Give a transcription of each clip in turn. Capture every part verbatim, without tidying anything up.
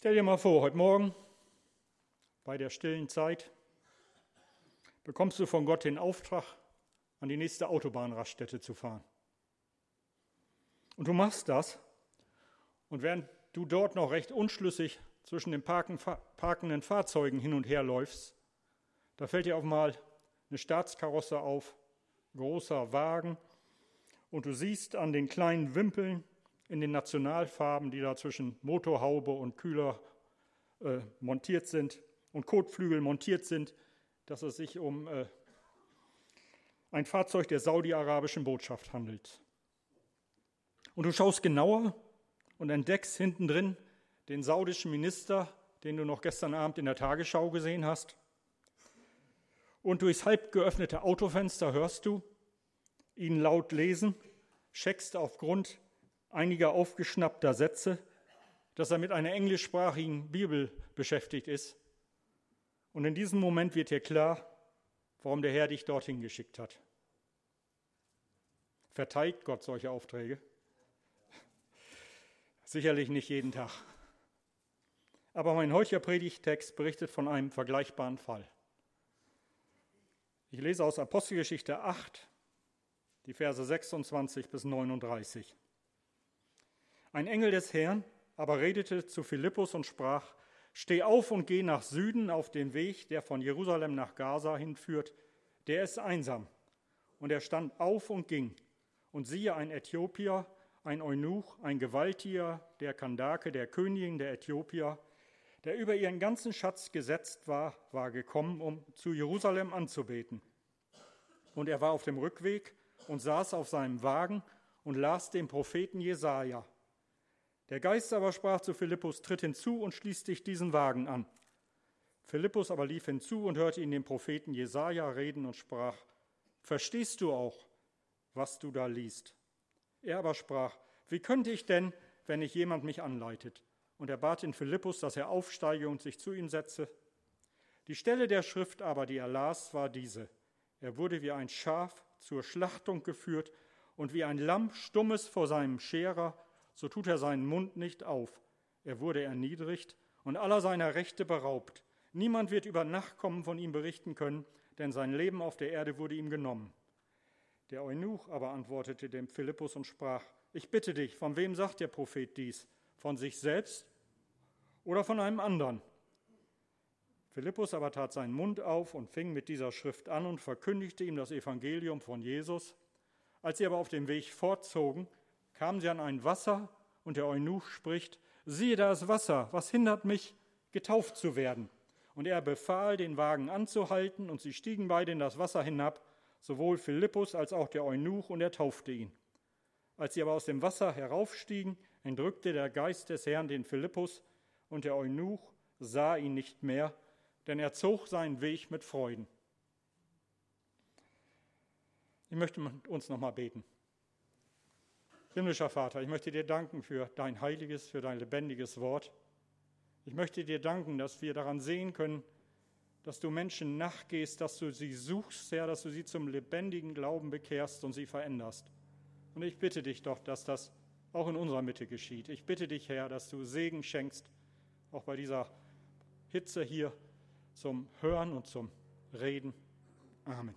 Stell dir mal vor, heute Morgen bei der stillen Zeit bekommst du von Gott den Auftrag, an die nächste Autobahnraststätte zu fahren. Und du machst das, und während du dort noch recht unschlüssig zwischen den parken, parkenden Fahrzeugen hin und her läufst, da fällt dir auf einmal eine Staatskarosse auf, großer Wagen, und du siehst an den kleinen Wimpeln in den Nationalfarben, die da zwischen Motorhaube und Kühler äh, montiert sind und Kotflügel montiert sind, dass es sich um äh, ein Fahrzeug der saudi-arabischen Botschaft handelt. Und du schaust genauer und entdeckst hinten drin den saudischen Minister, den du noch gestern Abend in der Tagesschau gesehen hast. Und durchs halb geöffnete Autofenster hörst du ihn laut lesen, checkst aufgrund einiger aufgeschnappter Sätze, dass er mit einer englischsprachigen Bibel beschäftigt ist. Und in diesem Moment wird dir klar, warum der Herr dich dorthin geschickt hat. Verteilt Gott solche Aufträge? Sicherlich nicht jeden Tag. Aber mein heutiger Predigttext berichtet von einem vergleichbaren Fall. Ich lese aus Apostelgeschichte acht, die Verse sechsundzwanzig bis neununddreißig. Ein Engel des Herrn aber redete zu Philippus und sprach: Steh auf und geh nach Süden auf den Weg, der von Jerusalem nach Gaza hinführt. Der ist einsam. Und er stand auf und ging. Und siehe, ein Äthiopier, ein Eunuch, ein Gewaltier der Kandake, der Königin der Äthiopier, der über ihren ganzen Schatz gesetzt war, war gekommen, um zu Jerusalem anzubeten. Und er war auf dem Rückweg und saß auf seinem Wagen und las den Propheten Jesaja. Der Geist aber sprach zu Philippus: Tritt hinzu und schließ dich diesen Wagen an. Philippus aber lief hinzu und hörte ihn den Propheten Jesaja reden und sprach: Verstehst du auch, was du da liest? Er aber sprach: Wie könnte ich denn, wenn nicht jemand mich anleitet? Und er bat den Philippus, dass er aufsteige und sich zu ihm setze. Die Stelle der Schrift aber, die er las, war diese: Er wurde wie ein Schaf zur Schlachtung geführt und wie ein Lamm stummes vor seinem Scherer, so tut er seinen Mund nicht auf. Er wurde erniedrigt und aller seiner Rechte beraubt. Niemand wird über Nachkommen von ihm berichten können, denn sein Leben auf der Erde wurde ihm genommen. Der Eunuch aber antwortete dem Philippus und sprach: Ich bitte dich, von wem sagt der Prophet dies? Von sich selbst oder von einem anderen? Philippus aber tat seinen Mund auf und fing mit dieser Schrift an und verkündigte ihm das Evangelium von Jesus. Als sie aber auf dem Weg fortzogen, kamen sie an ein Wasser, und der Eunuch spricht: Siehe, da ist Wasser, was hindert mich, getauft zu werden? Und er befahl, den Wagen anzuhalten, und sie stiegen beide in das Wasser hinab, sowohl Philippus als auch der Eunuch, und er taufte ihn. Als sie aber aus dem Wasser heraufstiegen, entrückte der Geist des Herrn den Philippus, und der Eunuch sah ihn nicht mehr, denn er zog seinen Weg mit Freuden. Ich möchte mit uns nochmal beten. Himmlischer Vater, ich möchte dir danken für dein heiliges, für dein lebendiges Wort. Ich möchte dir danken, dass wir daran sehen können, dass du Menschen nachgehst, dass du sie suchst, Herr, dass du sie zum lebendigen Glauben bekehrst und sie veränderst. Und ich bitte dich doch, dass das auch in unserer Mitte geschieht. Ich bitte dich, Herr, dass du Segen schenkst, auch bei dieser Hitze hier, zum Hören und zum Reden. Amen.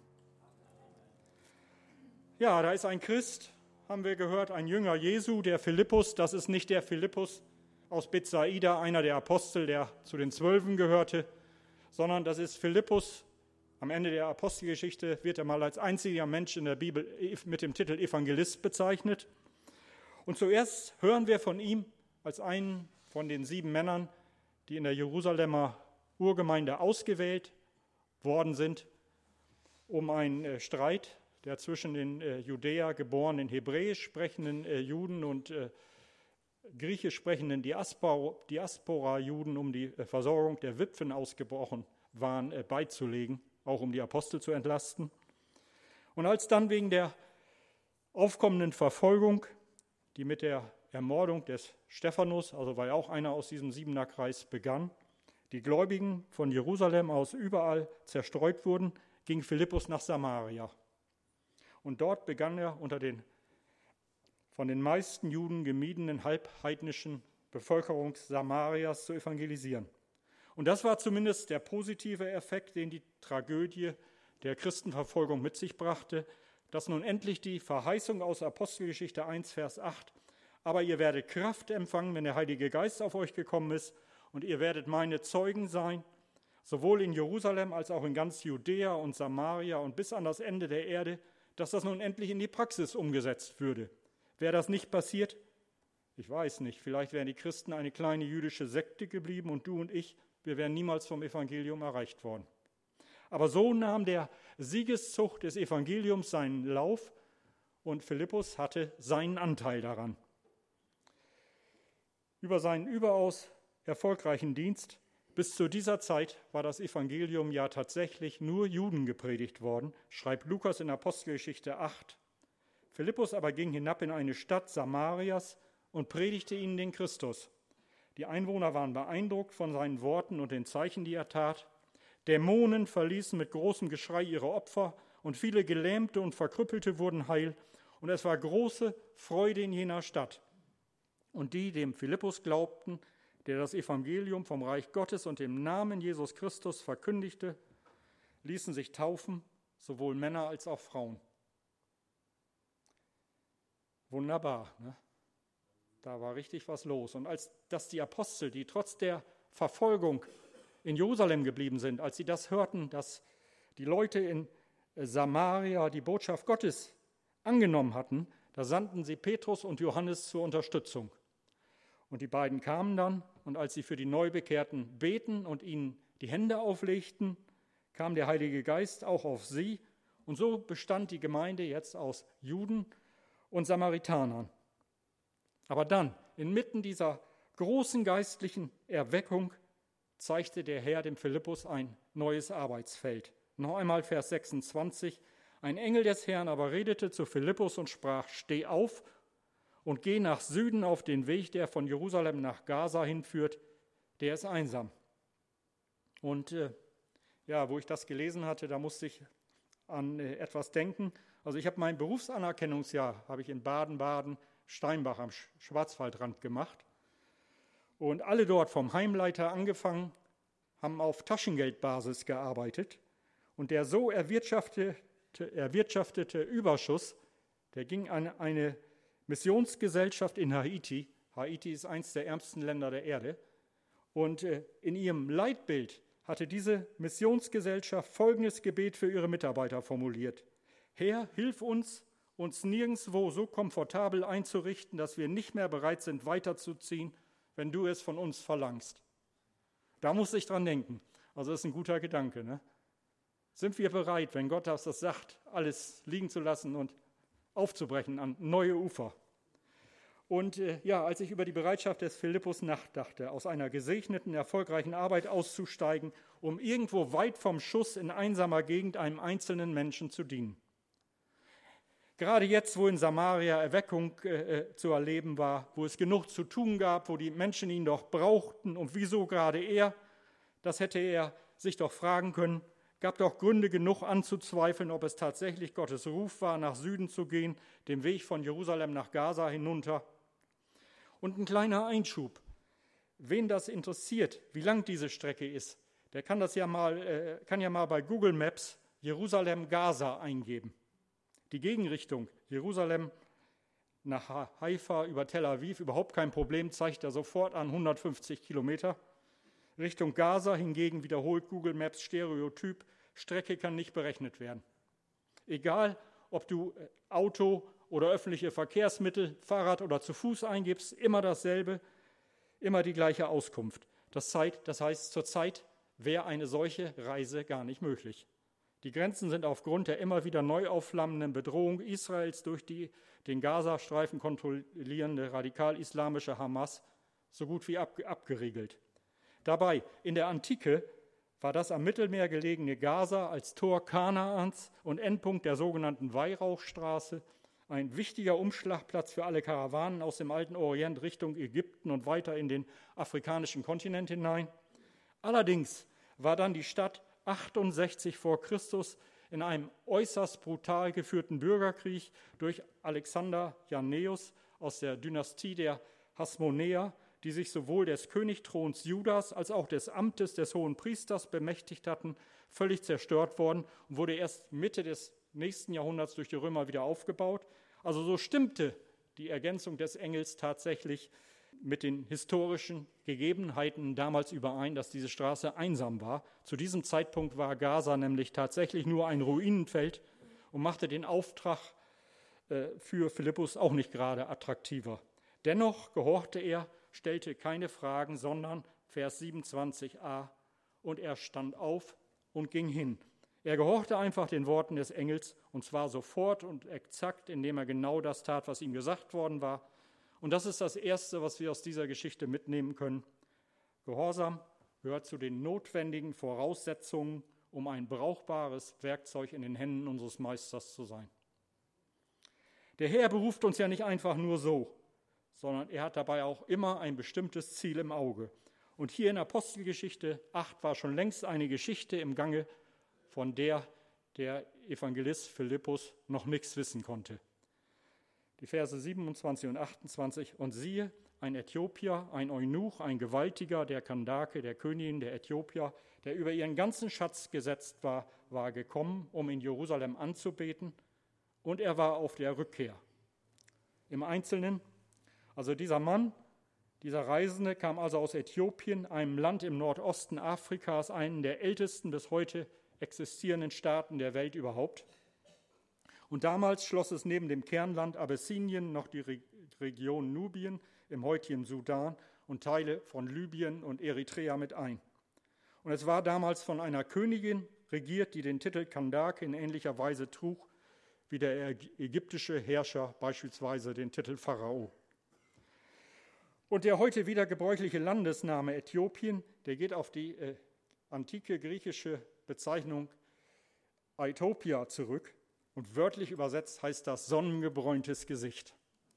Ja, da ist ein Christ, haben wir gehört, ein Jünger Jesu, der Philippus. Das ist nicht der Philippus aus Bethsaida, einer der Apostel, der zu den Zwölfen gehörte, sondern das ist Philippus. Am Ende der Apostelgeschichte wird er mal als einziger Mensch in der Bibel mit dem Titel Evangelist bezeichnet. Und zuerst hören wir von ihm als einen von den sieben Männern, die in der Jerusalemer Urgemeinde ausgewählt worden sind, um einen Streit, der zwischen den äh, Judäa geborenen hebräisch sprechenden äh, Juden und äh, griechisch sprechenden Diaspora, Diaspora-Juden um die äh, Versorgung der Witwen ausgebrochen waren, äh, beizulegen, auch um die Apostel zu entlasten. Und als dann wegen der aufkommenden Verfolgung, die mit der Ermordung des Stephanus, also war ja auch einer aus diesem Siebener-Kreis, begann, die Gläubigen von Jerusalem aus überall zerstreut wurden, ging Philippus nach Samaria. Und dort begann er unter den von den meisten Juden gemiedenen halbheidnischen Bevölkerung Samarias zu evangelisieren. Und das war zumindest der positive Effekt, den die Tragödie der Christenverfolgung mit sich brachte, dass nun endlich die Verheißung aus Apostelgeschichte eins, Vers acht, aber ihr werdet Kraft empfangen, wenn der Heilige Geist auf euch gekommen ist, und ihr werdet meine Zeugen sein, sowohl in Jerusalem als auch in ganz Judäa und Samaria und bis an das Ende der Erde, dass das nun endlich in die Praxis umgesetzt würde. Wäre das nicht passiert? Ich weiß nicht, vielleicht wären die Christen eine kleine jüdische Sekte geblieben und du und ich, wir wären niemals vom Evangelium erreicht worden. Aber so nahm der Siegeszug des Evangeliums seinen Lauf und Philippus hatte seinen Anteil daran. Über seinen überaus erfolgreichen Dienst bis zu dieser Zeit war das Evangelium ja tatsächlich nur Juden gepredigt worden, schreibt Lukas in Apostelgeschichte acht. Philippus aber ging hinab in eine Stadt Samarias und predigte ihnen den Christus. Die Einwohner waren beeindruckt von seinen Worten und den Zeichen, die er tat. Dämonen verließen mit großem Geschrei ihre Opfer und viele Gelähmte und Verkrüppelte wurden heil. Und es war große Freude in jener Stadt. Und die, dem Philippus glaubten, der das Evangelium vom Reich Gottes und dem Namen Jesus Christus verkündigte, ließen sich taufen, sowohl Männer als auch Frauen. Wunderbar, ne? Da war richtig was los. Und als das die Apostel, die trotz der Verfolgung in Jerusalem geblieben sind, als sie das hörten, dass die Leute in Samaria die Botschaft Gottes angenommen hatten, da sandten sie Petrus und Johannes zur Unterstützung. Und die beiden kamen dann, und als sie für die Neubekehrten beten und ihnen die Hände auflegten, kam der Heilige Geist auch auf sie. Und so bestand die Gemeinde jetzt aus Juden und Samaritanern. Aber dann, inmitten dieser großen geistlichen Erweckung, zeigte der Herr dem Philippus ein neues Arbeitsfeld. Noch einmal Vers sechsundzwanzig. Ein Engel des Herrn aber redete zu Philippus und sprach: Steh auf und geh nach Süden auf den Weg, der von Jerusalem nach Gaza hinführt, der ist einsam. Und äh, ja, wo ich das gelesen hatte, da musste ich an äh, etwas denken. Also ich habe mein Berufsanerkennungsjahr, habe ich in Baden-Baden, Steinbach am Schwarzwaldrand gemacht. Und alle dort vom Heimleiter angefangen, haben auf Taschengeldbasis gearbeitet. Und der so erwirtschaftete, erwirtschaftete Überschuss, der ging an eine Missionsgesellschaft in Haiti. Haiti ist eines der ärmsten Länder der Erde. Und in ihrem Leitbild hatte diese Missionsgesellschaft folgendes Gebet für ihre Mitarbeiter formuliert: Herr, hilf uns, uns nirgendwo so komfortabel einzurichten, dass wir nicht mehr bereit sind, weiterzuziehen, wenn du es von uns verlangst. Da muss ich dran denken. Also das ist ein guter Gedanke, ne? Sind wir bereit, wenn Gott das sagt, alles liegen zu lassen und aufzubrechen an neue Ufer? Und äh, ja, als ich über die Bereitschaft des Philippus nachdachte, aus einer gesegneten, erfolgreichen Arbeit auszusteigen, um irgendwo weit vom Schuss in einsamer Gegend einem einzelnen Menschen zu dienen. Gerade jetzt, wo in Samaria Erweckung äh, zu erleben war, wo es genug zu tun gab, wo die Menschen ihn doch brauchten und wieso gerade er, das hätte er sich doch fragen können, gab doch Gründe genug anzuzweifeln, ob es tatsächlich Gottes Ruf war, nach Süden zu gehen, den Weg von Jerusalem nach Gaza hinunter. Und ein kleiner Einschub, wen das interessiert, wie lang diese Strecke ist, der kann das ja mal, äh, kann ja mal bei Google Maps Jerusalem-Gaza eingeben. Die Gegenrichtung, Jerusalem nach Haifa über Tel Aviv, überhaupt kein Problem, zeigt er sofort an, hundertfünfzig Kilometer. Richtung Gaza hingegen wiederholt Google Maps Stereotyp, Strecke kann nicht berechnet werden. Egal, ob du Auto oder öffentliche Verkehrsmittel, Fahrrad oder zu Fuß eingibst, immer dasselbe, immer die gleiche Auskunft. Das, Zeit, das heißt, zurzeit wäre eine solche Reise gar nicht möglich. Die Grenzen sind aufgrund der immer wieder neu aufflammenden Bedrohung Israels durch die den Gazastreifen kontrollierende radikal-islamische Hamas so gut wie ab, abgeriegelt. Dabei, in der Antike war das am Mittelmeer gelegene Gaza als Tor Kanaans und Endpunkt der sogenannten Weihrauchstraße ein wichtiger Umschlagplatz für alle Karawanen aus dem alten Orient Richtung Ägypten und weiter in den afrikanischen Kontinent hinein. Allerdings war dann die Stadt achtundsechzig vor Christus in einem äußerst brutal geführten Bürgerkrieg durch Alexander Janneus aus der Dynastie der Hasmonäer, die sich sowohl des Königthrons Judas als auch des Amtes des hohen Priesters bemächtigt hatten, völlig zerstört worden und wurde erst Mitte des nächsten Jahrhunderts durch die Römer wieder aufgebaut. Also so stimmte die Ergänzung des Engels tatsächlich mit den historischen Gegebenheiten damals überein, dass diese Straße einsam war. Zu diesem Zeitpunkt war Gaza nämlich tatsächlich nur ein Ruinenfeld und machte den Auftrag äh, für Philippus auch nicht gerade attraktiver. Dennoch gehorchte er, stellte keine Fragen, sondern, Vers siebenundzwanzig a, und er stand auf und ging hin. Er gehorchte einfach den Worten des Engels, und zwar sofort und exakt, indem er genau das tat, was ihm gesagt worden war. Und das ist das Erste, was wir aus dieser Geschichte mitnehmen können. Gehorsam gehört zu den notwendigen Voraussetzungen, um ein brauchbares Werkzeug in den Händen unseres Meisters zu sein. Der Herr beruft uns ja nicht einfach nur so, sondern er hat dabei auch immer ein bestimmtes Ziel im Auge. Und hier in Apostelgeschichte acht war schon längst eine Geschichte im Gange, von der der Evangelist Philippus noch nichts wissen konnte. Die Verse siebenundzwanzig und achtundzwanzig. Und siehe, ein Äthiopier, ein Eunuch, ein Gewaltiger der Kandake, der Königin der Äthiopier, der über ihren ganzen Schatz gesetzt war, war gekommen, um in Jerusalem anzubeten, und er war auf der Rückkehr. Im Einzelnen, also dieser Mann, dieser Reisende kam also aus Äthiopien, einem Land im Nordosten Afrikas, einen der ältesten bis heute existierenden Staaten der Welt überhaupt. Und damals schloss es neben dem Kernland Abessinien noch die Re- Region Nubien im heutigen Sudan und Teile von Libyen und Eritrea mit ein. Und es war damals von einer Königin regiert, die den Titel Kandake in ähnlicher Weise trug, wie der ägyptische Herrscher beispielsweise den Titel Pharao. Und der heute wieder gebräuchliche Landesname Äthiopien, der geht auf die äh, antike griechische Bezeichnung Aitopia zurück. Und wörtlich übersetzt heißt das sonnengebräuntes Gesicht.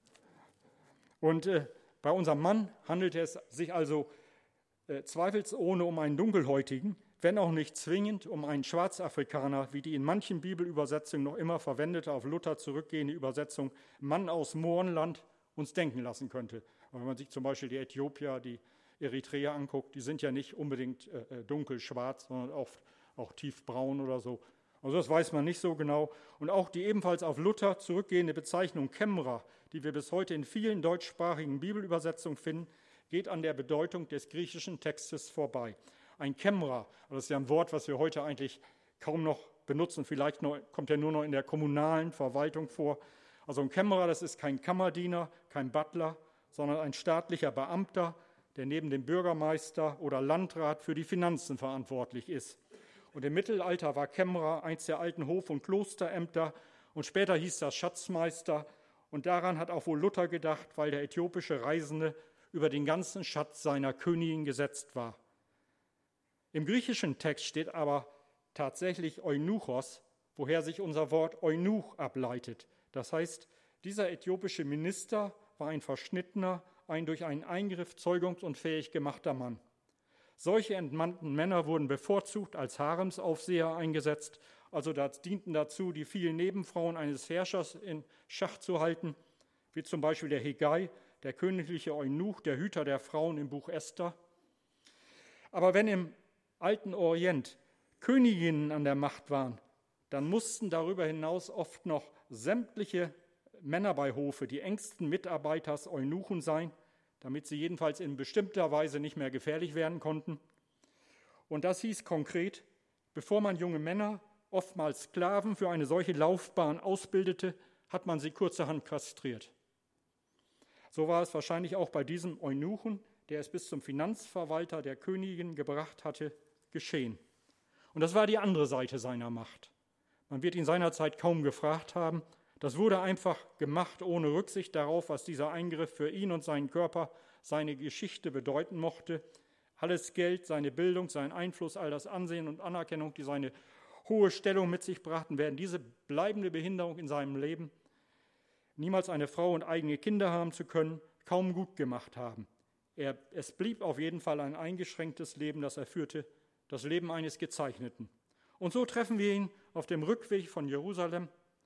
Und äh, bei unserem Mann handelte es sich also äh, zweifelsohne um einen Dunkelhäutigen, wenn auch nicht zwingend um einen Schwarzafrikaner, wie die in manchen Bibelübersetzungen noch immer verwendete, auf Luther zurückgehende Übersetzung Mann aus Mohrenland uns denken lassen könnte. Wenn man sich zum Beispiel die Äthiopier, die Eritreer anguckt, die sind ja nicht unbedingt äh, dunkelschwarz, sondern oft auch tiefbraun oder so. Also das weiß man nicht so genau. Und auch die ebenfalls auf Luther zurückgehende Bezeichnung Kämmerer, die wir bis heute in vielen deutschsprachigen Bibelübersetzungen finden, geht an der Bedeutung des griechischen Textes vorbei. Ein Kämmerer, das ist ja ein Wort, was wir heute eigentlich kaum noch benutzen, vielleicht noch, kommt ja nur noch in der kommunalen Verwaltung vor. Also ein Kämmerer, das ist kein Kammerdiener, kein Butler, sondern ein staatlicher Beamter, der neben dem Bürgermeister oder Landrat für die Finanzen verantwortlich ist. Und im Mittelalter war Kämmerer eins der alten Hof- und Klosterämter und später hieß das Schatzmeister. Und daran hat auch wohl Luther gedacht, weil der äthiopische Reisende über den ganzen Schatz seiner Königin gesetzt war. Im griechischen Text steht aber tatsächlich Eunuchos, woher sich unser Wort Eunuch ableitet. Das heißt, dieser äthiopische Minister war ein verschnittener, ein durch einen Eingriff zeugungsunfähig gemachter Mann. Solche entmannten Männer wurden bevorzugt als Haremsaufseher eingesetzt, also das dienten dazu, die vielen Nebenfrauen eines Herrschers in Schach zu halten, wie zum Beispiel der Hegai, der königliche Eunuch, der Hüter der Frauen im Buch Esther. Aber wenn im alten Orient Königinnen an der Macht waren, dann mussten darüber hinaus oft noch sämtliche Männer bei Hofe, die engsten Mitarbeiters Eunuchen sein, damit sie jedenfalls in bestimmter Weise nicht mehr gefährlich werden konnten. Und das hieß konkret, bevor man junge Männer, oftmals Sklaven, für eine solche Laufbahn ausbildete, hat man sie kurzerhand kastriert. So war es wahrscheinlich auch bei diesem Eunuchen, der es bis zum Finanzverwalter der Königin gebracht hatte, geschehen. Und das war die andere Seite seiner Macht. Man wird ihn seinerzeit kaum gefragt haben. Das wurde einfach gemacht, ohne Rücksicht darauf, was dieser Eingriff für ihn und seinen Körper, seine Geschichte bedeuten mochte. Alles Geld, seine Bildung, sein Einfluss, all das Ansehen und Anerkennung, die seine hohe Stellung mit sich brachten, werden diese bleibende Behinderung in seinem Leben, niemals eine Frau und eigene Kinder haben zu können, kaum gut gemacht haben. Er, es blieb auf jeden Fall ein eingeschränktes Leben, das er führte, das Leben eines Gezeichneten. Und so treffen wir ihn auf dem Rückweg von Jerusalem,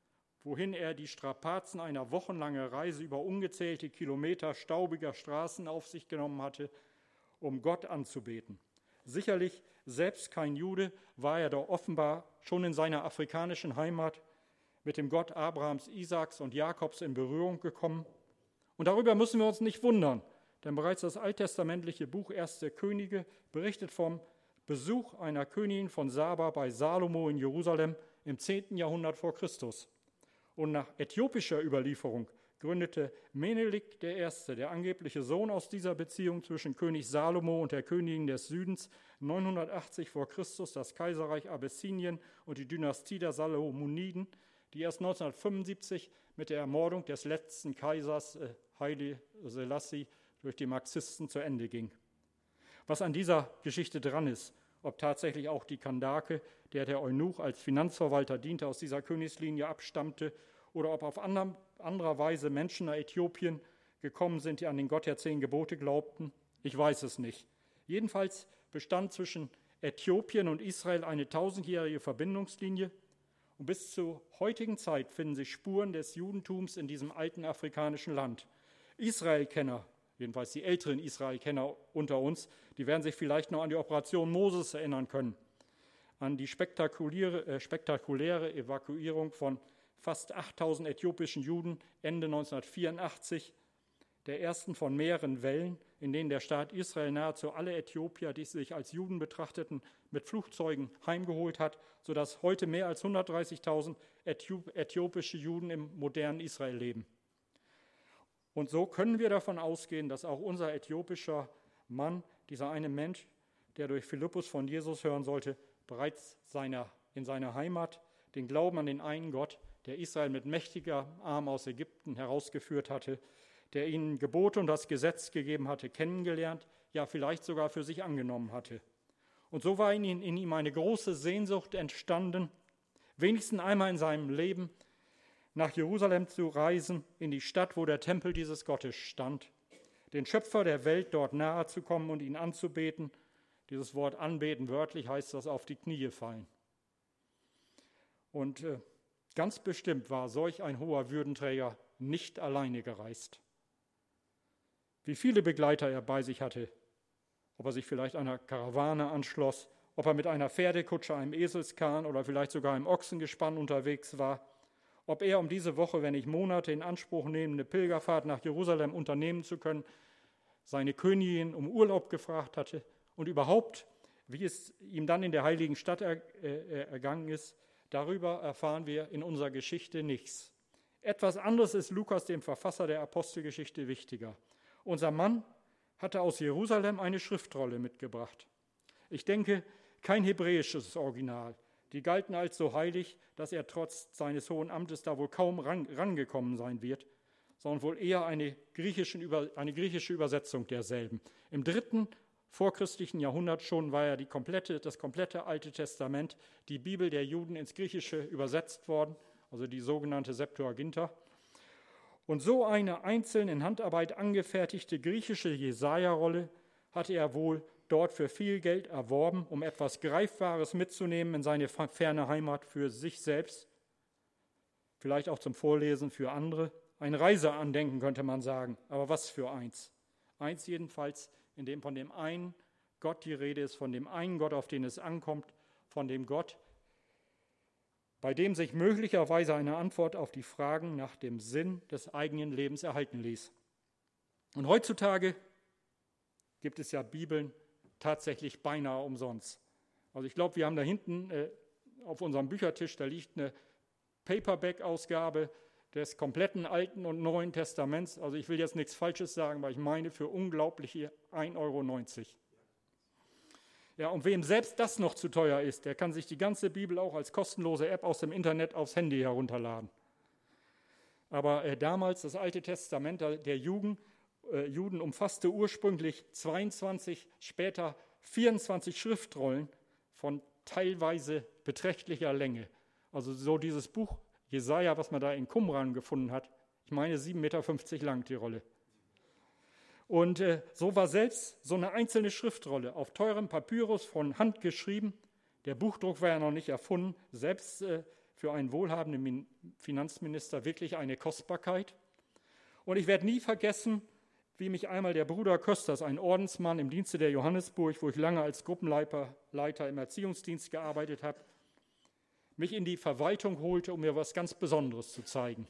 wohin er die Strapazen einer wochenlangen Reise über ungezählte Kilometer staubiger Straßen auf sich genommen hatte, um Gott anzubeten. Sicherlich, selbst kein Jude, war er doch offenbar schon in seiner afrikanischen Heimat mit dem Gott Abrahams, Isaaks und Jakobs in Berührung gekommen. Und darüber müssen wir uns nicht wundern, denn bereits das alttestamentliche Buch Erste Könige berichtet vom Besuch einer Königin von Saba bei Salomo in Jerusalem im zehnten Jahrhundert vor Christus. Und nach äthiopischer Überlieferung gründete Menelik der Erste, der angebliche Sohn aus dieser Beziehung zwischen König Salomo und der Königin des Südens, neunhundertachtzig vor Christus das Kaiserreich Abessinien und die Dynastie der Salomoniden, die erst neunzehnhundertfünfundsiebzig mit der Ermordung des letzten Kaisers äh, Haile Selassie durch die Marxisten zu Ende ging. Was an dieser Geschichte dran ist, ob tatsächlich auch die Kandake, der der Eunuch als Finanzverwalter diente, aus dieser Königslinie abstammte, oder ob auf anderer, anderer Weise Menschen nach Äthiopien gekommen sind, die an den Gott der zehn Gebote glaubten, ich weiß es nicht. Jedenfalls bestand zwischen Äthiopien und Israel eine tausendjährige Verbindungslinie und bis zur heutigen Zeit finden sich Spuren des Judentums in diesem alten afrikanischen Land. Israelkenner, jedenfalls die älteren Israelkenner unter uns, die werden sich vielleicht noch an die Operation Moses erinnern können, an die spektakuläre, äh, spektakuläre Evakuierung von fast achttausend äthiopischen Juden Ende neunzehnhundertvierundachtzig, der ersten von mehreren Wellen, in denen der Staat Israel nahezu alle Äthiopier, die sich als Juden betrachteten, mit Flugzeugen heimgeholt hat, sodass heute mehr als hundertdreißigtausend äthiopische Juden im modernen Israel leben. Und so können wir davon ausgehen, dass auch unser äthiopischer Mann, dieser eine Mensch, der durch Philippus von Jesus hören sollte, bereits seiner, in seiner Heimat den Glauben an den einen Gott, der Israel mit mächtiger Arm aus Ägypten herausgeführt hatte, der ihnen Gebote und das Gesetz gegeben hatte, kennengelernt, ja vielleicht sogar für sich angenommen hatte. Und so war in, in ihm eine große Sehnsucht entstanden, wenigstens einmal in seinem Leben nach Jerusalem zu reisen, in die Stadt, wo der Tempel dieses Gottes stand, den Schöpfer der Welt dort nahe zu kommen und ihn anzubeten. Dieses Wort anbeten, wörtlich heißt das auf die Knie fallen. Und äh, ganz bestimmt war solch ein hoher Würdenträger nicht alleine gereist. Wie viele Begleiter er bei sich hatte, ob er sich vielleicht einer Karawane anschloss, ob er mit einer Pferdekutsche, einem Eselskahn oder vielleicht sogar einem Ochsengespann unterwegs war, ob er um diese Woche, wenn nicht Monate in Anspruch nehmende Pilgerfahrt nach Jerusalem unternehmen zu können, seine Königin um Urlaub gefragt hatte und überhaupt, wie es ihm dann in der heiligen Stadt er, äh, ergangen ist, darüber erfahren wir in unserer Geschichte nichts. Etwas anderes ist Lukas, dem Verfasser der Apostelgeschichte, wichtiger. Unser Mann hatte aus Jerusalem eine Schriftrolle mitgebracht. Ich denke, kein hebräisches Original. Die galten als so heilig, dass er trotz seines hohen Amtes da wohl kaum ran, rangekommen sein wird, sondern wohl eher eine, griechischen, eine griechische Übersetzung derselben. Im dritten vorchristlichen Jahrhundert schon war ja die komplette, das komplette Alte Testament, die Bibel der Juden, ins Griechische übersetzt worden, also die sogenannte Septuaginta. Und so eine einzeln in Handarbeit angefertigte griechische Jesaja-Rolle hatte er wohl dort für viel Geld erworben, um etwas Greifbares mitzunehmen in seine ferne Heimat für sich selbst, vielleicht auch zum Vorlesen für andere. Ein Reiseandenken könnte man sagen, aber was für eins? Eins jedenfalls, in dem von dem einen Gott die Rede ist, von dem einen Gott, auf den es ankommt, von dem Gott, bei dem sich möglicherweise eine Antwort auf die Fragen nach dem Sinn des eigenen Lebens erhalten ließ. Und heutzutage gibt es ja Bibeln tatsächlich beinahe umsonst. Also ich glaube, wir haben da hinten äh, auf unserem Büchertisch, da liegt eine Paperback-Ausgabe des kompletten Alten und Neuen Testaments. Also ich will jetzt nichts Falsches sagen, aber ich meine für unglaubliche ein Euro neunzig. Ja, und wem selbst das noch zu teuer ist, der kann sich die ganze Bibel auch als kostenlose App aus dem Internet aufs Handy herunterladen. Aber äh, damals, das Alte Testament der Juden, äh, Juden umfasste ursprünglich zweiundzwanzig, später vierundzwanzig Schriftrollen von teilweise beträchtlicher Länge. Also so dieses Buch Jesaja, was man da in Qumran gefunden hat, ich meine sieben Komma fünfzig Meter lang die Rolle. Und äh, so war selbst so eine einzelne Schriftrolle auf teurem Papyrus von Hand geschrieben. Der Buchdruck war ja noch nicht erfunden. Selbst äh, für einen wohlhabenden Finanzminister wirklich eine Kostbarkeit. Und ich werde nie vergessen, wie mich einmal der Bruder Kösters, ein Ordensmann im Dienste der Johannesburg, wo ich lange als Gruppenleiter Leiter im Erziehungsdienst gearbeitet habe, mich in die Verwaltung holte, um mir was ganz Besonderes zu zeigen.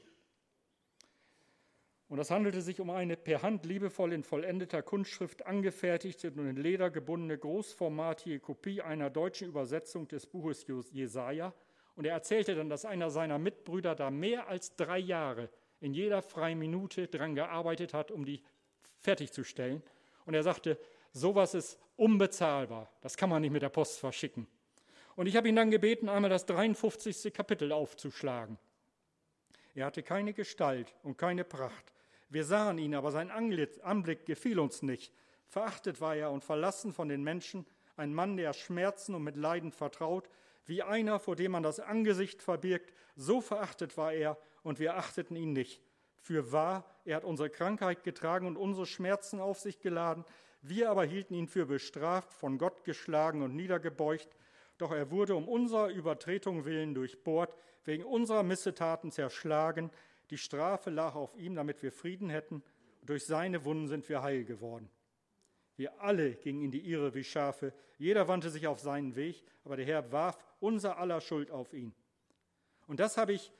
Und das handelte sich um eine per Hand liebevoll in vollendeter Kunstschrift angefertigte und in Leder gebundene großformatige Kopie einer deutschen Übersetzung des Buches Jesaja. Und er erzählte dann, dass einer seiner Mitbrüder da mehr als drei Jahre in jeder freien Minute dran gearbeitet hat, um die fertigzustellen. Und er sagte, sowas ist unbezahlbar, das kann man nicht mit der Post verschicken. Und ich habe ihn dann gebeten, einmal das dreiundfünfzigste Kapitel aufzuschlagen. Er hatte keine Gestalt und keine Pracht. Wir sahen ihn, aber sein Anblick gefiel uns nicht. Verachtet war er und verlassen von den Menschen, ein Mann, der Schmerzen und mit Leiden vertraut, wie einer, vor dem man das Angesicht verbirgt. So verachtet war er und wir achteten ihn nicht. Fürwahr, er hat unsere Krankheit getragen und unsere Schmerzen auf sich geladen. Wir aber hielten ihn für bestraft, von Gott geschlagen und niedergebeugt. Doch er wurde um unserer Übertretung willen durchbohrt, wegen unserer Missetaten zerschlagen. Die Strafe lag auf ihm, damit wir Frieden hätten. Und durch seine Wunden sind wir heil geworden. Wir alle gingen in die Irre wie Schafe. Jeder wandte sich auf seinen Weg, aber der Herr warf unser aller Schuld auf ihn. Und das habe ich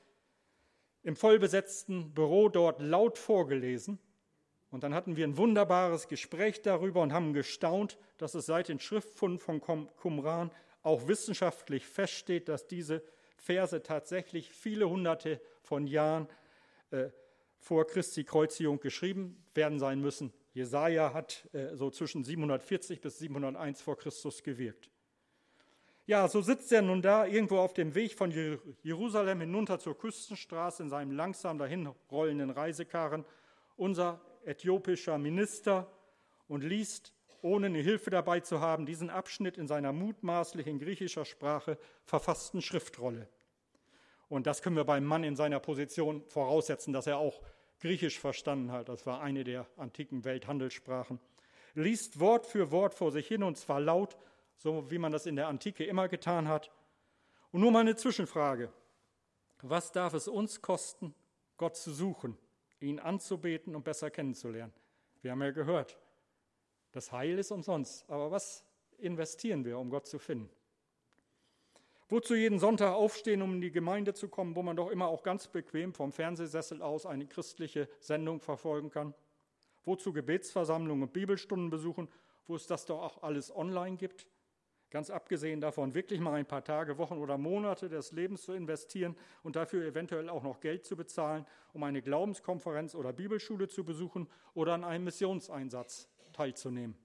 im vollbesetzten Büro dort laut vorgelesen. Und dann hatten wir ein wunderbares Gespräch darüber und haben gestaunt, dass es seit den Schriftfunden von Qumran auch wissenschaftlich feststeht, dass diese Verse tatsächlich viele hunderte von Jahren äh, vor Christi Kreuzigung geschrieben werden sein müssen. Jesaja hat äh, so zwischen siebenhundertvierzig bis siebenhunderteins vor Christus gewirkt. Ja, so sitzt er nun da irgendwo auf dem Weg von Jerusalem hinunter zur Küstenstraße in seinem langsam dahinrollenden Reisekarren, unser äthiopischer Minister, und liest, ohne eine Hilfe dabei zu haben, diesen Abschnitt in seiner mutmaßlich in griechischer Sprache verfassten Schriftrolle. Und das können wir beim Mann in seiner Position voraussetzen, dass er auch Griechisch verstanden hat. Das war eine der antiken Welthandelssprachen. Liest Wort für Wort vor sich hin, und zwar laut, so wie man das in der Antike immer getan hat. Und nur mal eine Zwischenfrage. Was darf es uns kosten, Gott zu suchen, ihn anzubeten und besser kennenzulernen? Wir haben ja gehört, das Heil ist umsonst. Aber was investieren wir, um Gott zu finden? Wozu jeden Sonntag aufstehen, um in die Gemeinde zu kommen, wo man doch immer auch ganz bequem vom Fernsehsessel aus eine christliche Sendung verfolgen kann? Wozu Gebetsversammlungen und Bibelstunden besuchen, wo es das doch auch alles online gibt? Ganz abgesehen davon, wirklich mal ein paar Tage, Wochen oder Monate des Lebens zu investieren und dafür eventuell auch noch Geld zu bezahlen, um eine Glaubenskonferenz oder Bibelschule zu besuchen oder an einem Missionseinsatz teilzunehmen.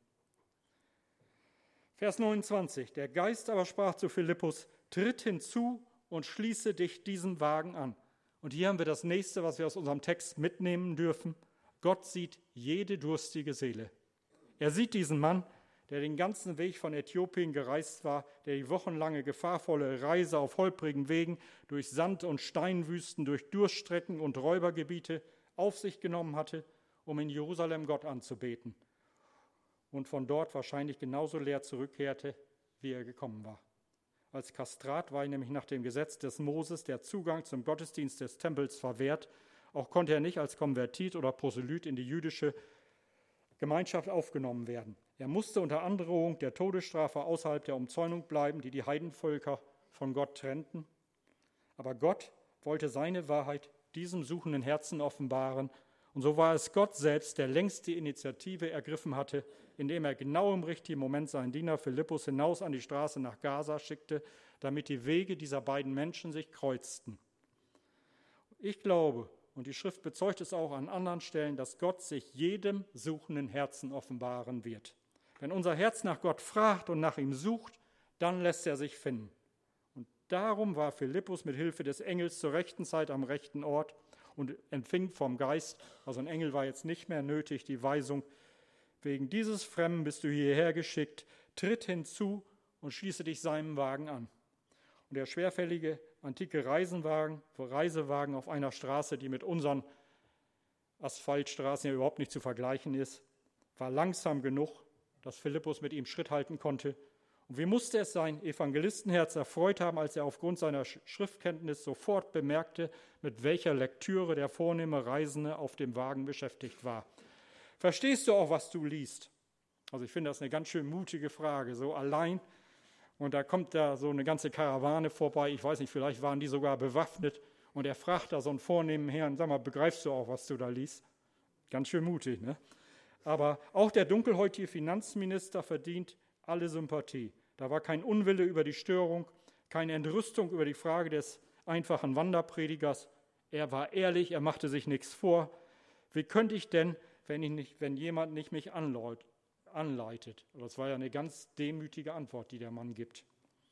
Vers neunundzwanzig. Der Geist aber sprach zu Philippus: Tritt hinzu und schließe dich diesem Wagen an. Und hier haben wir das Nächste, was wir aus unserem Text mitnehmen dürfen. Gott sieht jede durstige Seele. Er sieht diesen Mann, der den ganzen Weg von Äthiopien gereist war, der die wochenlange gefahrvolle Reise auf holprigen Wegen durch Sand- und Steinwüsten, durch Durststrecken und Räubergebiete auf sich genommen hatte, um in Jerusalem Gott anzubeten. Und von dort wahrscheinlich genauso leer zurückkehrte, wie er gekommen war. Als Kastrat war ihm nämlich nach dem Gesetz des Moses der Zugang zum Gottesdienst des Tempels verwehrt. Auch konnte er nicht als Konvertit oder Proselyt in die jüdische Gemeinschaft aufgenommen werden. Er musste unter Androhung der Todesstrafe außerhalb der Umzäunung bleiben, die die Heidenvölker von Gott trennten. Aber Gott wollte seine Wahrheit diesem suchenden Herzen offenbaren. Und so war es Gott selbst, der längst die Initiative ergriffen hatte, indem er genau im richtigen Moment seinen Diener Philippus hinaus an die Straße nach Gaza schickte, damit die Wege dieser beiden Menschen sich kreuzten. Ich glaube, und die Schrift bezeugt es auch an anderen Stellen, dass Gott sich jedem suchenden Herzen offenbaren wird. Wenn unser Herz nach Gott fragt und nach ihm sucht, dann lässt er sich finden. Und darum war Philippus mit Hilfe des Engels zur rechten Zeit am rechten Ort und empfing vom Geist, also ein Engel war jetzt nicht mehr nötig, die Weisung: Wegen dieses Fremden bist du hierher geschickt, tritt hinzu und schließe dich seinem Wagen an. Und der schwerfällige antike Reisenwagen, Reisewagen auf einer Straße, die mit unseren Asphaltstraßen ja überhaupt nicht zu vergleichen ist, war langsam genug, dass Philippus mit ihm Schritt halten konnte. Und wie musste es sein Evangelistenherz erfreut haben, als er aufgrund seiner Schriftkenntnis sofort bemerkte, mit welcher Lektüre der vornehme Reisende auf dem Wagen beschäftigt war. Verstehst du auch, was du liest? Also ich finde das eine ganz schön mutige Frage, so allein. Und da kommt da so eine ganze Karawane vorbei, ich weiß nicht, vielleicht waren die sogar bewaffnet. Und er fragt da so einen vornehmen Herrn, sag mal, begreifst du auch, was du da liest? Ganz schön mutig, ne? Aber auch der dunkelhäutige Finanzminister verdient alle Sympathie. Da war kein Unwille über die Störung, keine Entrüstung über die Frage des einfachen Wanderpredigers. Er war ehrlich, er machte sich nichts vor. Wie könnte ich denn, wenn, ich nicht, wenn jemand nicht mich anleitet? Das war ja eine ganz demütige Antwort, die der Mann gibt.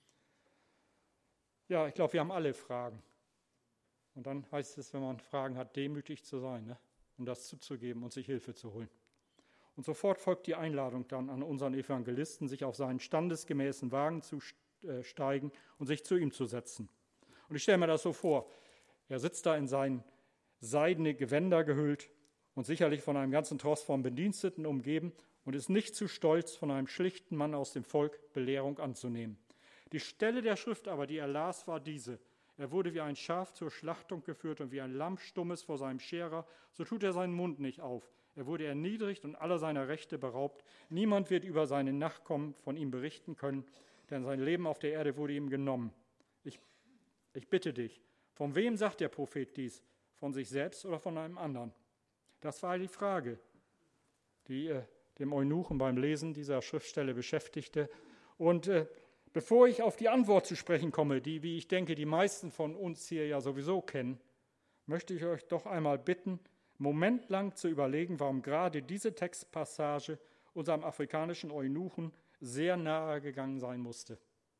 Ja, ich glaube, wir haben alle Fragen. Und dann heißt es, wenn man Fragen hat, demütig zu sein, ne? Um das zuzugeben und sich Hilfe zu holen. Und sofort folgt die Einladung dann an unseren Evangelisten, sich auf seinen standesgemäßen Wagen zu steigen und sich zu ihm zu setzen. Und ich stelle mir das so vor, er sitzt da in sein seidene Gewänder gehüllt und sicherlich von einem ganzen Tross von Bediensteten umgeben und ist nicht zu stolz, von einem schlichten Mann aus dem Volk Belehrung anzunehmen. Die Stelle der Schrift aber, die er las, war diese: Er wurde wie ein Schaf zur Schlachtung geführt und wie ein Lamm stummes vor seinem Scherer, so tut er seinen Mund nicht auf. Er wurde erniedrigt und aller seiner Rechte beraubt. Niemand wird über seine Nachkommen von ihm berichten können, denn sein Leben auf der Erde wurde ihm genommen. Ich, ich bitte dich, von wem sagt der Prophet dies? Von sich selbst oder von einem anderen? Das war die Frage, die äh, dem Eunuchen beim Lesen dieser Schriftstelle beschäftigte. Und äh, bevor ich auf die Antwort zu sprechen komme, die, wie ich denke, die meisten von uns hier ja sowieso kennen, möchte ich euch doch einmal bitten, Moment lang zu überlegen, warum gerade diese Textpassage unserem afrikanischen Eunuchen sehr nahe gegangen sein musste.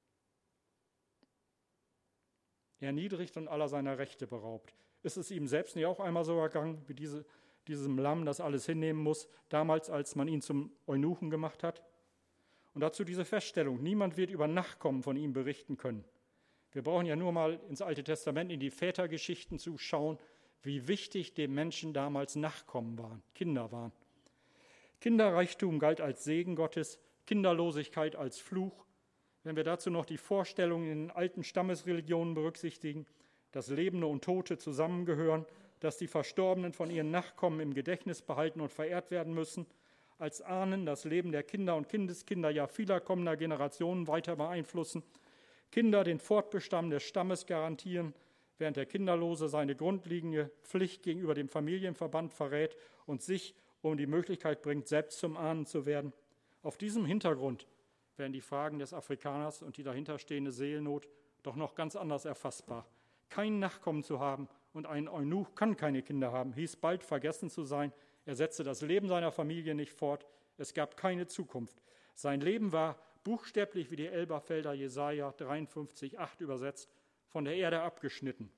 Erniedrigt und aller seiner Rechte beraubt. Ist es ihm selbst nicht auch einmal so ergangen, wie diese, diesem Lamm, das alles hinnehmen muss, damals, als man ihn zum Eunuchen gemacht hat? Und dazu diese Feststellung: Niemand wird über Nachkommen von ihm berichten können. Wir brauchen ja nur mal ins Alte Testament, in die Vätergeschichten zu schauen, wie wichtig dem Menschen damals Nachkommen waren, Kinder waren. Kinderreichtum galt als Segen Gottes, Kinderlosigkeit als Fluch. Wenn wir dazu noch die Vorstellungen in den alten Stammesreligionen berücksichtigen, dass Lebende und Tote zusammengehören, dass die Verstorbenen von ihren Nachkommen im Gedächtnis behalten und verehrt werden müssen, als Ahnen das Leben der Kinder und Kindeskinder, ja vieler kommender Generationen weiter beeinflussen, Kinder den Fortbestand des Stammes garantieren, während der Kinderlose seine grundlegende Pflicht gegenüber dem Familienverband verrät und sich um die Möglichkeit bringt, selbst zum Ahnen zu werden. Auf diesem Hintergrund werden die Fragen des Afrikaners und die dahinterstehende Seelennot doch noch ganz anders erfassbar. Kein Nachkommen zu haben und ein Eunuch kann keine Kinder haben, hieß bald vergessen zu sein. Er setzte das Leben seiner Familie nicht fort. Es gab keine Zukunft. Sein Leben war buchstäblich, wie die Elberfelder Jesaja dreiundfünfzig acht übersetzt, von der Erde abgeschnitten.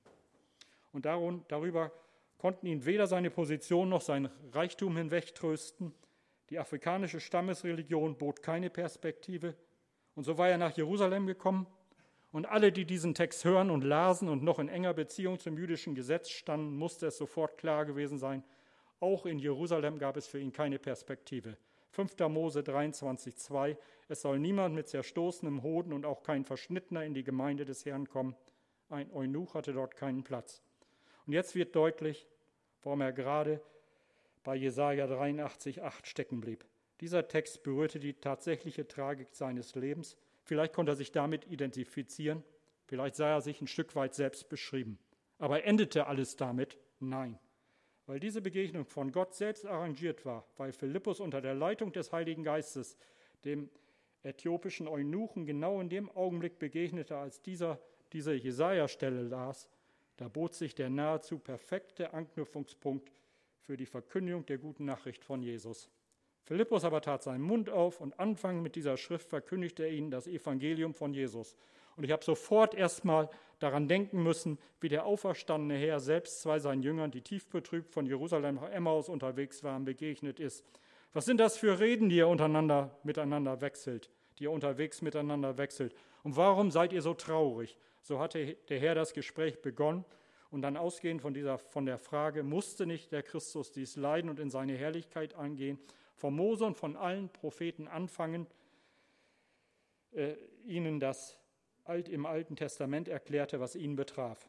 Und darüber konnten ihn weder seine Position noch sein Reichtum hinwegtrösten. Die afrikanische Stammesreligion bot keine Perspektive. Und so war er nach Jerusalem gekommen. Und alle, die diesen Text hören und lasen und noch in enger Beziehung zum jüdischen Gesetz standen, musste es sofort klar gewesen sein: Auch in Jerusalem gab es für ihn keine Perspektive. fünfter Mose dreiundzwanzig zwei: Es soll niemand mit zerstoßenem Hoden und auch kein Verschnittener in die Gemeinde des Herrn kommen. Ein Eunuch hatte dort keinen Platz. Und jetzt wird deutlich, warum er gerade bei Jesaja dreiundachtzig acht stecken blieb. Dieser Text berührte die tatsächliche Tragik seines Lebens. Vielleicht konnte er sich damit identifizieren. Vielleicht sah er sich ein Stück weit selbst beschrieben. Aber endete alles damit? Nein. Weil diese Begegnung von Gott selbst arrangiert war, weil Philippus unter der Leitung des Heiligen Geistes dem äthiopischen Eunuchen genau in dem Augenblick begegnete, als dieser diese Jesaja-Stelle las, da bot sich der nahezu perfekte Anknüpfungspunkt für die Verkündigung der guten Nachricht von Jesus. Philippus aber tat seinen Mund auf und anfangend mit dieser Schrift verkündigte er ihnen das Evangelium von Jesus. Und ich habe sofort erstmal daran denken müssen, wie der auferstandene Herr selbst zwei seinen Jüngern, die tief betrübt von Jerusalem nach Emmaus unterwegs waren, begegnet ist. Was sind das für Reden, die ihr untereinander miteinander wechselt, die ihr unterwegs miteinander wechselt? Und warum seid ihr so traurig? So hatte der Herr das Gespräch begonnen und dann ausgehend von, dieser, von der Frage, musste nicht der Christus dies leiden und in seine Herrlichkeit eingehen, von Mose und von allen Propheten anfangend, äh, ihnen das Alt im Alten Testament erklärte, was ihn betraf.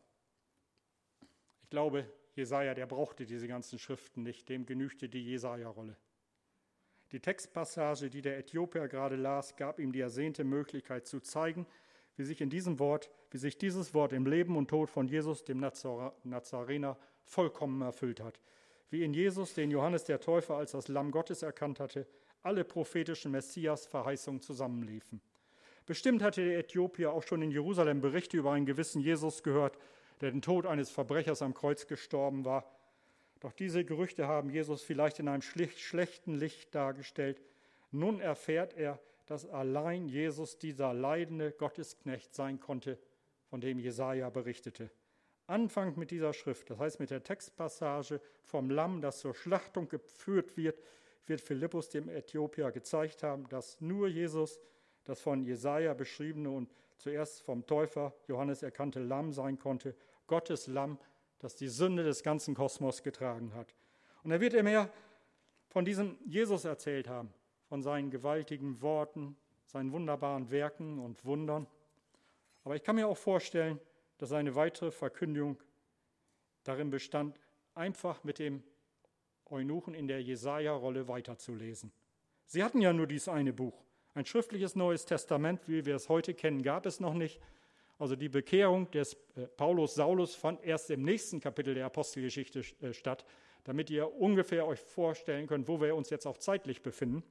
Ich glaube, Jesaja, der brauchte diese ganzen Schriften nicht, dem genügte die Jesaja-Rolle. Die Textpassage, die der Äthiopier gerade las, gab ihm die ersehnte Möglichkeit zu zeigen, wie sich in diesem Wort, wie sich dieses Wort im Leben und Tod von Jesus, dem Nazarener, vollkommen erfüllt hat. Wie in Jesus, den Johannes der Täufer als das Lamm Gottes erkannt hatte, alle prophetischen Messias-Verheißungen zusammenliefen. Bestimmt hatte der Äthiopier auch schon in Jerusalem Berichte über einen gewissen Jesus gehört, der den Tod eines Verbrechers am Kreuz gestorben war. Doch diese Gerüchte haben Jesus vielleicht in einem schlechten Licht dargestellt. Nun erfährt er, dass allein Jesus dieser leidende Gottesknecht sein konnte, von dem Jesaja berichtete. Anfang mit dieser Schrift, das heißt mit der Textpassage vom Lamm, das zur Schlachtung geführt wird, wird Philippus dem Äthiopier gezeigt haben, dass nur Jesus, das von Jesaja beschriebene und zuerst vom Täufer Johannes erkannte Lamm sein konnte, Gottes Lamm, das die Sünde des ganzen Kosmos getragen hat. Und er wird immer von diesem Jesus erzählt haben, von seinen gewaltigen Worten, seinen wunderbaren Werken und Wundern. Aber ich kann mir auch vorstellen, dass seine weitere Verkündigung darin bestand, einfach mit dem Eunuchen in der Jesaja-Rolle weiterzulesen. Sie hatten ja nur dieses eine Buch. Ein schriftliches Neues Testament, wie wir es heute kennen, gab es noch nicht. Also die Bekehrung des äh, Paulus Saulus fand erst im nächsten Kapitel der Apostelgeschichte äh, statt, damit ihr ungefähr euch vorstellen könnt, wo wir uns jetzt auch zeitlich befinden.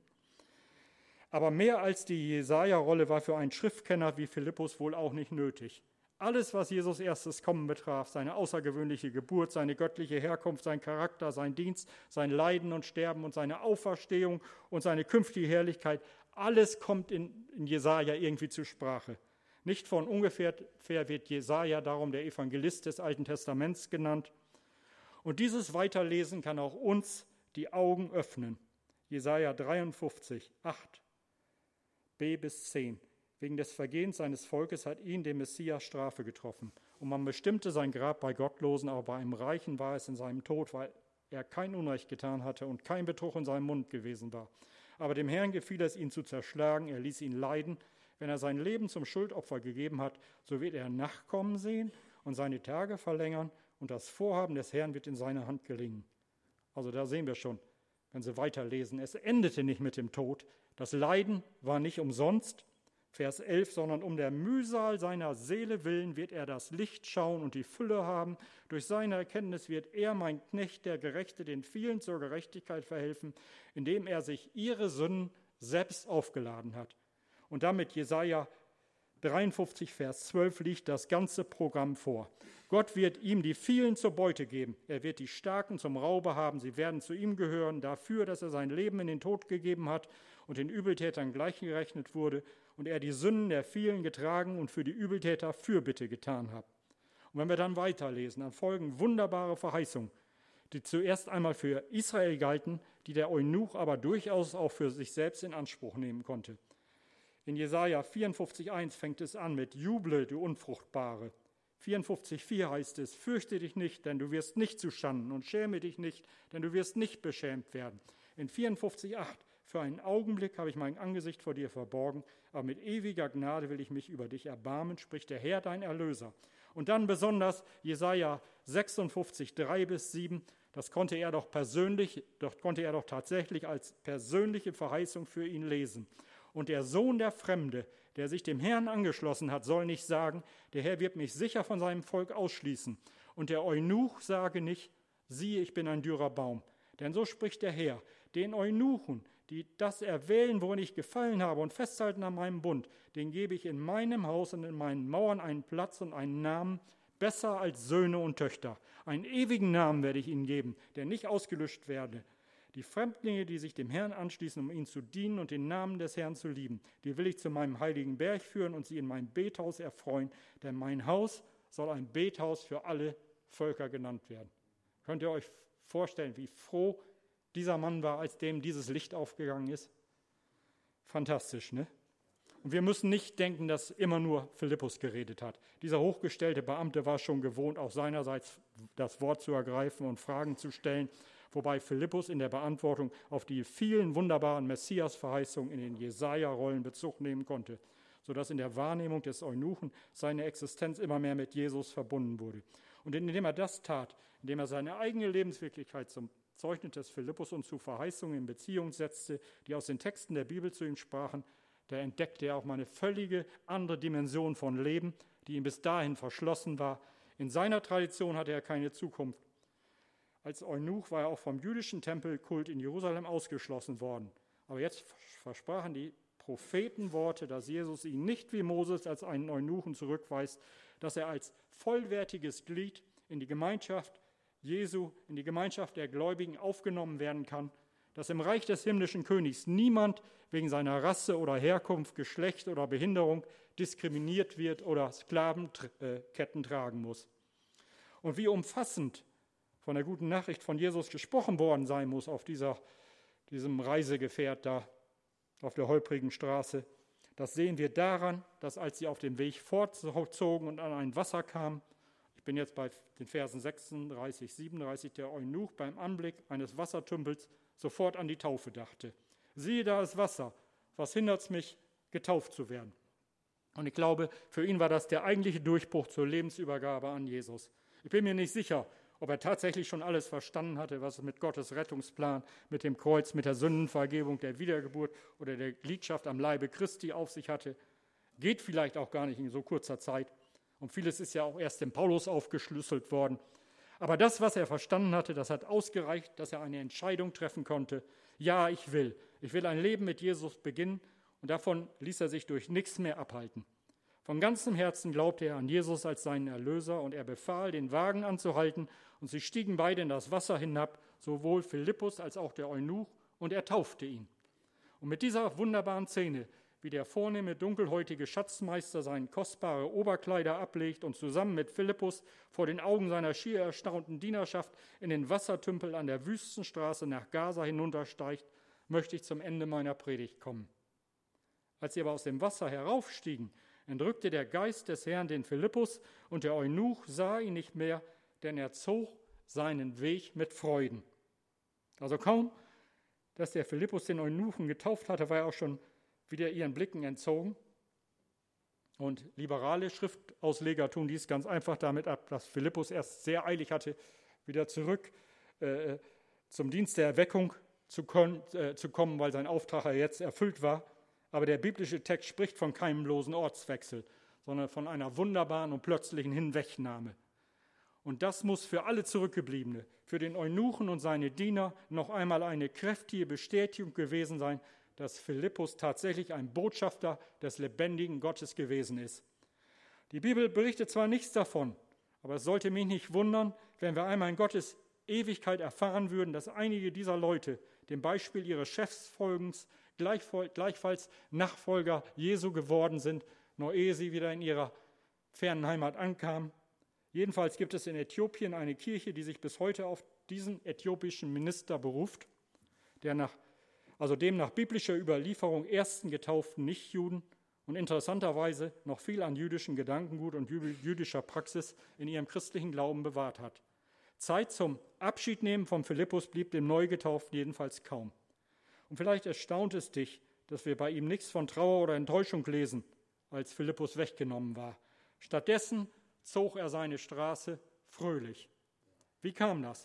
Aber mehr als die Jesaja-Rolle war für einen Schriftkenner wie Philippus wohl auch nicht nötig. Alles, was Jesus erstes Kommen betraf, seine außergewöhnliche Geburt, seine göttliche Herkunft, sein Charakter, sein Dienst, sein Leiden und Sterben und seine Auferstehung und seine künftige Herrlichkeit, alles kommt in, in Jesaja irgendwie zur Sprache. Nicht von ungefähr wird Jesaja darum der Evangelist des Alten Testaments genannt. Und dieses Weiterlesen kann auch uns die Augen öffnen. Jesaja dreiundfünfzig, acht b bis zehn. Wegen des Vergehens seines Volkes hat ihn, dem Messias, Strafe getroffen. Und man bestimmte sein Grab bei Gottlosen, aber bei einem Reichen war es in seinem Tod, weil er kein Unrecht getan hatte und kein Betrug in seinem Mund gewesen war. Aber dem Herrn gefiel es, ihn zu zerschlagen, er ließ ihn leiden. Wenn er sein Leben zum Schuldopfer gegeben hat, so wird er Nachkommen sehen und seine Tage verlängern und das Vorhaben des Herrn wird in seiner Hand gelingen. Also da sehen wir schon, wenn Sie weiterlesen, es endete nicht mit dem Tod. Das Leiden war nicht umsonst, Vers elf, sondern um der Mühsal seiner Seele willen wird er das Licht schauen und die Fülle haben. Durch seine Erkenntnis wird er, mein Knecht, der Gerechte, den vielen zur Gerechtigkeit verhelfen, indem er sich ihre Sünden selbst aufgeladen hat. Und damit Jesaja dreiundfünfzig, Vers zwölf liegt das ganze Programm vor. Gott wird ihm die vielen zur Beute geben. Er wird die Starken zum Raube haben. Sie werden zu ihm gehören, dafür, dass er sein Leben in den Tod gegeben hat und den Übeltätern gleichgerechnet wurde und er die Sünden der vielen getragen und für die Übeltäter Fürbitte getan hat. Und wenn wir dann weiterlesen, dann folgen wunderbare Verheißungen, die zuerst einmal für Israel galten, die der Eunuch aber durchaus auch für sich selbst in Anspruch nehmen konnte. In Jesaja vierundfünfzig, eins fängt es an mit Juble, du Unfruchtbare. vierundfünfzig, vier heißt es, fürchte dich nicht, denn du wirst nicht zuschanden und schäme dich nicht, denn du wirst nicht beschämt werden. In vierundfünfzig, acht, für einen Augenblick habe ich mein Angesicht vor dir verborgen, aber mit ewiger Gnade will ich mich über dich erbarmen, spricht der Herr, dein Erlöser. Und dann besonders Jesaja sechsundfünfzig, drei bis sieben, das konnte er doch persönlich, doch konnte er doch tatsächlich als persönliche Verheißung für ihn lesen. Und der Sohn der Fremde, der sich dem Herrn angeschlossen hat, soll nicht sagen, der Herr wird mich sicher von seinem Volk ausschließen. Und der Eunuch sage nicht, siehe, ich bin ein dürrer Baum. Denn so spricht der Herr, den Eunuchen, die das erwählen, worin ich gefallen habe und festhalten an meinem Bund, den gebe ich in meinem Haus und in meinen Mauern einen Platz und einen Namen, besser als Söhne und Töchter. Einen ewigen Namen werde ich ihnen geben, der nicht ausgelöscht werde. Die Fremdlinge, die sich dem Herrn anschließen, um ihn zu dienen und den Namen des Herrn zu lieben, die will ich zu meinem heiligen Berg führen und sie in mein Bethaus erfreuen, denn mein Haus soll ein Bethaus für alle Völker genannt werden. Könnt ihr euch vorstellen, wie froh dieser Mann war, als dem dieses Licht aufgegangen ist? Fantastisch, ne? Und wir müssen nicht denken, dass immer nur Philippus geredet hat. Dieser hochgestellte Beamte war schon gewohnt, auch seinerseits das Wort zu ergreifen und Fragen zu stellen, wobei Philippus in der Beantwortung auf die vielen wunderbaren Messias-Verheißungen in den Jesaja-Rollen Bezug nehmen konnte. sodass in der Wahrnehmung des Eunuchen seine Existenz immer mehr mit Jesus verbunden wurde. Und indem er das tat, indem er seine eigene Lebenswirklichkeit zum Zeugnis des Philippus und zu Verheißungen in Beziehung setzte, die aus den Texten der Bibel zu ihm sprachen, da entdeckte er auch mal eine völlige andere Dimension von Leben, die ihm bis dahin verschlossen war. In seiner Tradition hatte er keine Zukunft. Als Eunuch war er auch vom jüdischen Tempelkult in Jerusalem ausgeschlossen worden. Aber jetzt versprachen die Prophetenworte, dass Jesus ihn nicht wie Moses als einen Eunuchen zurückweist, dass er als vollwertiges Glied in die Gemeinschaft Jesu, in die Gemeinschaft der Gläubigen aufgenommen werden kann, dass im Reich des himmlischen Königs niemand wegen seiner Rasse oder Herkunft, Geschlecht oder Behinderung diskriminiert wird oder Sklavenketten tragen muss. Und wie umfassend von der guten Nachricht von Jesus gesprochen worden sein muss auf dieser, diesem Reisegefährt da auf der holprigen Straße, das sehen wir daran, dass als sie auf dem Weg fortzogen und an ein Wasser kamen, ich bin jetzt bei den Versen sechsunddreißig, siebenunddreißig, der Eunuch beim Anblick eines Wassertümpels sofort an die Taufe dachte. Siehe, da ist Wasser, was hindert es mich, getauft zu werden? Und ich glaube, für ihn war das der eigentliche Durchbruch zur Lebensübergabe an Jesus. Ich bin mir nicht sicher, ob er tatsächlich schon alles verstanden hatte, was es mit Gottes Rettungsplan, mit dem Kreuz, mit der Sündenvergebung, der Wiedergeburt oder der Gliedschaft am Leibe Christi auf sich hatte. Geht vielleicht auch gar nicht in so kurzer Zeit. Und vieles ist ja auch erst dem Paulus aufgeschlüsselt worden. Aber das, was er verstanden hatte, das hat ausgereicht, dass er eine Entscheidung treffen konnte. Ja, ich will. Ich will ein Leben mit Jesus beginnen. Und davon ließ er sich durch nichts mehr abhalten. Von ganzem Herzen glaubte er an Jesus als seinen Erlöser und er befahl, den Wagen anzuhalten und sie stiegen beide in das Wasser hinab, sowohl Philippus als auch der Eunuch, und er taufte ihn. Und mit dieser wunderbaren Szene, wie der vornehme dunkelhäutige Schatzmeister seine kostbare Oberkleider ablegt und zusammen mit Philippus vor den Augen seiner schier erstaunten Dienerschaft in den Wassertümpel an der Wüstenstraße nach Gaza hinuntersteigt, möchte ich zum Ende meiner Predigt kommen. Als sie aber aus dem Wasser heraufstiegen, entrückte der Geist des Herrn den Philippus und der Eunuch sah ihn nicht mehr, denn er zog seinen Weg mit Freuden. Also kaum, dass der Philippus den Eunuchen getauft hatte, war er auch schon wieder ihren Blicken entzogen. Und liberale Schriftausleger tun dies ganz einfach damit ab, dass Philippus erst sehr eilig hatte, wieder zurück äh, zum Dienst der Erweckung zu, kon- äh, zu kommen, weil sein Auftrag ja jetzt erfüllt war. Aber der biblische Text spricht von keinem losen Ortswechsel, sondern von einer wunderbaren und plötzlichen Hinwegnahme. Und das muss für alle Zurückgebliebene, für den Eunuchen und seine Diener noch einmal eine kräftige Bestätigung gewesen sein, dass Philippus tatsächlich ein Botschafter des lebendigen Gottes gewesen ist. Die Bibel berichtet zwar nichts davon, aber es sollte mich nicht wundern, wenn wir einmal in Gottes Ewigkeit erfahren würden, dass einige dieser Leute dem Beispiel ihres Chefs folgens gleichfalls Nachfolger Jesu geworden sind, noch ehe sie wieder in ihrer fernen Heimat ankamen. Jedenfalls gibt es in Äthiopien eine Kirche, die sich bis heute auf diesen äthiopischen Minister beruft, der nach, also dem nach biblischer Überlieferung ersten getauften Nichtjuden und interessanterweise noch viel an jüdischen Gedankengut und jüdischer Praxis in ihrem christlichen Glauben bewahrt hat. Zeit zum Abschiednehmen von Philippus blieb dem Neugetauften jedenfalls kaum. Und vielleicht erstaunt es dich, dass wir bei ihm nichts von Trauer oder Enttäuschung lesen, als Philippus weggenommen war. Stattdessen zog er seine Straße fröhlich. Wie kam das?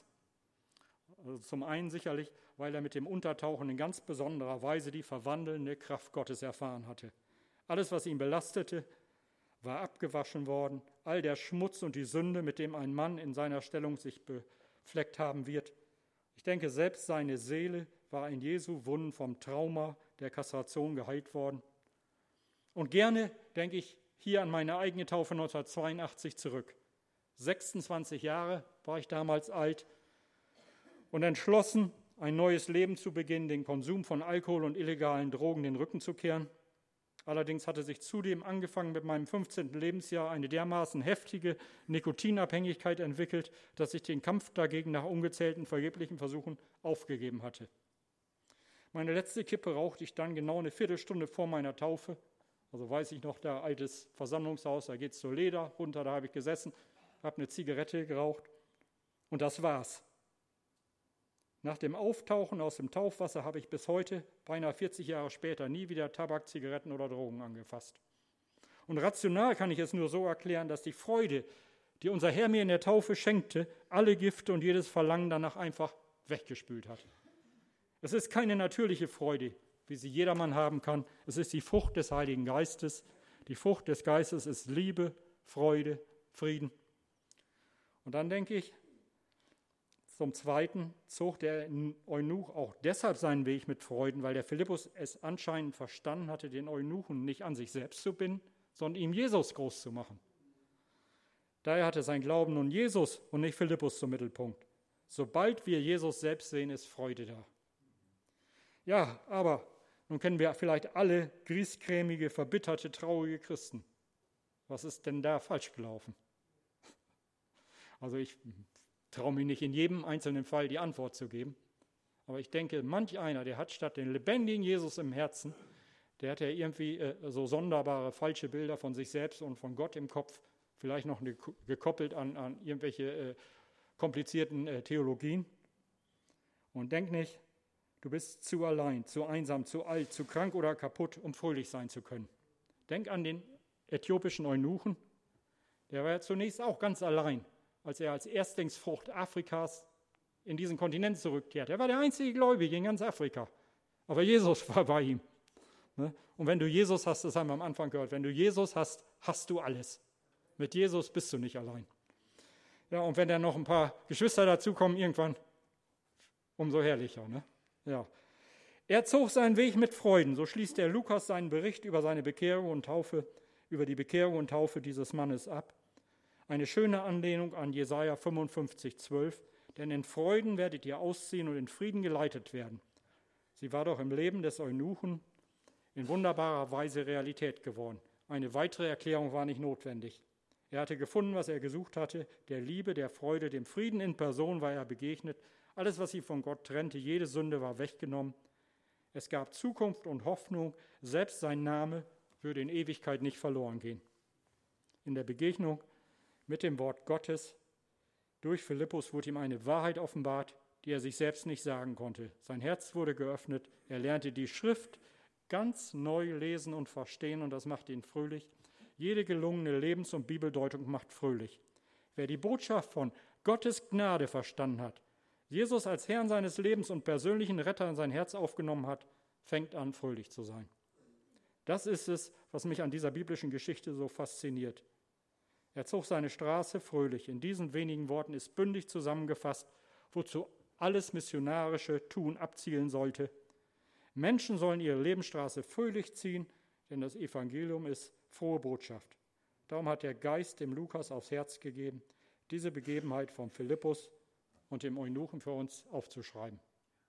Also zum einen sicherlich, weil er mit dem Untertauchen in ganz besonderer Weise die verwandelnde Kraft Gottes erfahren hatte. Alles, was ihn belastete, war abgewaschen worden. All der Schmutz und die Sünde, mit dem ein Mann in seiner Stellung sich befleckt haben wird. Ich denke, selbst seine Seele war in Jesu Wunden vom Trauma der Kastration geheilt worden. Und gerne denke ich hier an meine eigene Taufe neunzehnhundertzweiundachtzig zurück. sechsundzwanzig Jahre war ich damals alt und entschlossen, ein neues Leben zu beginnen, den Konsum von Alkohol und illegalen Drogen den Rücken zu kehren. Allerdings hatte sich zudem angefangen mit meinem fünfzehnten Lebensjahr eine dermaßen heftige Nikotinabhängigkeit entwickelt, dass ich den Kampf dagegen nach ungezählten vergeblichen Versuchen aufgegeben hatte. Meine letzte Kippe rauchte ich dann genau eine Viertelstunde vor meiner Taufe. Also weiß ich noch, da altes Versammlungshaus, da geht es zur Leder runter, da habe ich gesessen, habe eine Zigarette geraucht und das war's. Nach dem Auftauchen aus dem Taufwasser habe ich bis heute, beinahe vierzig Jahre später, nie wieder Tabak, Zigaretten oder Drogen angefasst. Und rational kann ich es nur so erklären, dass die Freude, die unser Herr mir in der Taufe schenkte, alle Gifte und jedes Verlangen danach einfach weggespült hat. Es ist keine natürliche Freude, wie sie jedermann haben kann. Es ist die Frucht des Heiligen Geistes. Die Frucht des Geistes ist Liebe, Freude, Frieden. Und dann denke ich, zum Zweiten zog der Eunuch auch deshalb seinen Weg mit Freuden, weil der Philippus es anscheinend verstanden hatte, den Eunuchen nicht an sich selbst zu binden, sondern ihm Jesus groß zu machen. Daher hatte sein Glauben nun Jesus und nicht Philippus zum Mittelpunkt. Sobald wir Jesus selbst sehen, ist Freude da. Ja, aber nun kennen wir vielleicht alle griesgrämige, verbitterte, traurige Christen. Was ist denn da falsch gelaufen? Also ich traue mich nicht in jedem einzelnen Fall die Antwort zu geben. Aber ich denke, manch einer, der hat statt den lebendigen Jesus im Herzen, der hat ja irgendwie äh, so sonderbare, falsche Bilder von sich selbst und von Gott im Kopf, vielleicht noch eine, gekoppelt an, an irgendwelche äh, komplizierten äh, Theologien. Und denk nicht, du bist zu allein, zu einsam, zu alt, zu krank oder kaputt, um fröhlich sein zu können. Denk an den äthiopischen Eunuchen. Der war ja zunächst auch ganz allein, als er als Erstlingsfrucht Afrikas in diesen Kontinent zurückkehrt. Er war der einzige Gläubige in ganz Afrika. Aber Jesus war bei ihm. Und wenn du Jesus hast, das haben wir am Anfang gehört, wenn du Jesus hast, hast du alles. Mit Jesus bist du nicht allein. Ja, und wenn dann noch ein paar Geschwister dazukommen, irgendwann, umso herrlicher. Ne? Ja. Er zog seinen Weg mit Freuden. So schließt der Lukas seinen Bericht über seine Bekehrung und Taufe, über die Bekehrung und Taufe dieses Mannes ab. Eine schöne Anlehnung an Jesaja fünfundfünfzig, zwölf. Denn in Freuden werdet ihr ausziehen und in Frieden geleitet werden. Sie war doch im Leben des Eunuchen in wunderbarer Weise Realität geworden. Eine weitere Erklärung war nicht notwendig. Er hatte gefunden, was er gesucht hatte. Der Liebe, der Freude, dem Frieden in Person war er begegnet. Alles, was sie von Gott trennte, jede Sünde war weggenommen. Es gab Zukunft und Hoffnung. Selbst sein Name würde in Ewigkeit nicht verloren gehen. In der Begegnung mit dem Wort Gottes durch Philippus wurde ihm eine Wahrheit offenbart, die er sich selbst nicht sagen konnte. Sein Herz wurde geöffnet. Er lernte die Schrift ganz neu lesen und verstehen und das macht ihn fröhlich. Jede gelungene Lebens- und Bibeldeutung macht fröhlich. Wer die Botschaft von Gottes Gnade verstanden hat, Jesus als Herrn seines Lebens und persönlichen Retter in sein Herz aufgenommen hat, fängt an, fröhlich zu sein. Das ist es, was mich an dieser biblischen Geschichte so fasziniert. Er zog seine Straße fröhlich. In diesen wenigen Worten ist bündig zusammengefasst, wozu alles missionarische Tun abzielen sollte. Menschen sollen ihre Lebensstraße fröhlich ziehen, denn das Evangelium ist frohe Botschaft. Darum hat der Geist dem Lukas aufs Herz gegeben, diese Begebenheit von Philippus und dem Eunuchen für uns aufzuschreiben.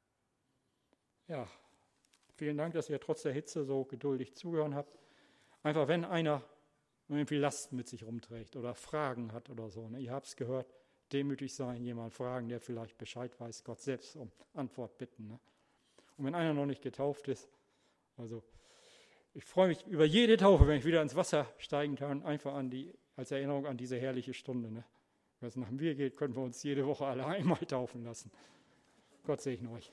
Ja, vielen Dank, dass ihr trotz der Hitze so geduldig zugehört habt. Einfach wenn einer irgendwie Last mit sich rumträgt oder Fragen hat oder so. Ne? Ihr habt es gehört, demütig sein, jemand fragen, der vielleicht Bescheid weiß, Gott selbst um Antwort bitten. Ne? Und wenn einer noch nicht getauft ist, also ich freue mich über jede Taufe, wenn ich wieder ins Wasser steigen kann, einfach an die, als Erinnerung an diese herrliche Stunde. Ne? Wenn es nach dem Bier geht, können wir uns jede Woche alle einmal taufen lassen. Gott segne euch.